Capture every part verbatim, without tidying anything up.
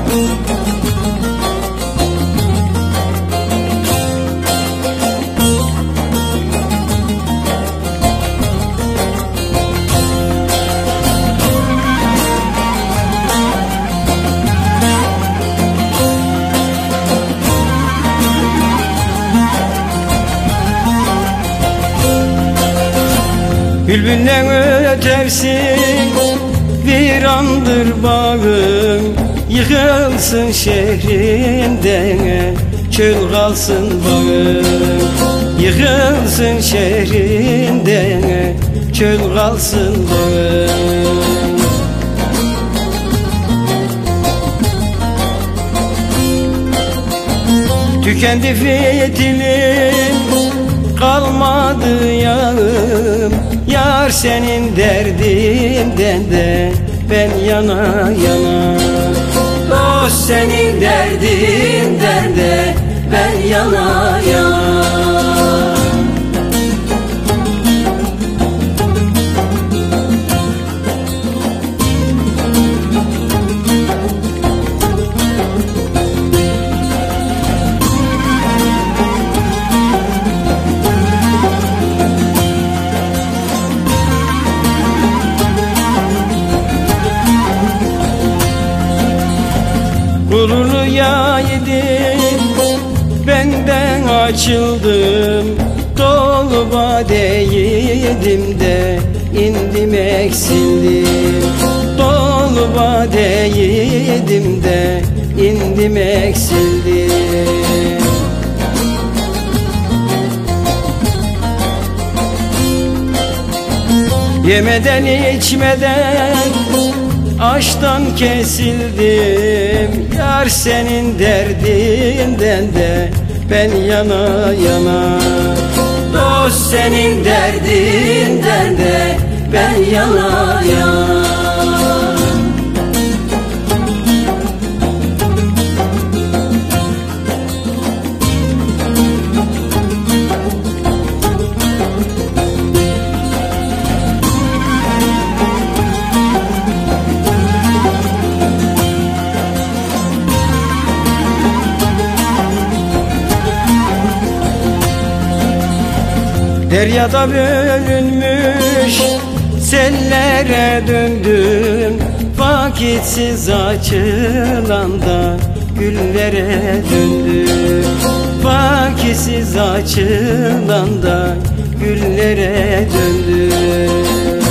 Bülbülden ötersin, virandır bağım. Yıkılsın şehrinden, çöl kalsın bağım. Yıkılsın şehrinden, çöl kalsın bağım. Tükendi fitilim, kalmadı yağım. Yar senin derdinden de ben yana yana. Dost senin derdinden de ben yana yana. Gururlu yedim, benden açıldım. Dolu bade yedim de indim eksildim. Dolu bade yedim de indim eksildim. Yemeden içmeden aşktan kesildim. Yar senin derdinden de ben yana yana. Dost senin derdinden de ben yana yana. Deryada bölünmüş sellere döndüm. Vakitsiz açılan da güllere döndüm. Vakitsiz açılan da güllere döndüm.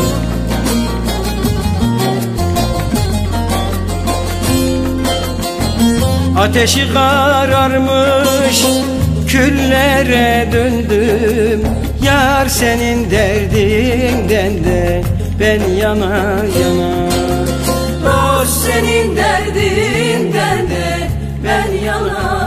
Ateşi kararmış küllere döndüm. Yar senin derdinden de ben yana yana. Dost senin derdinden de ben yana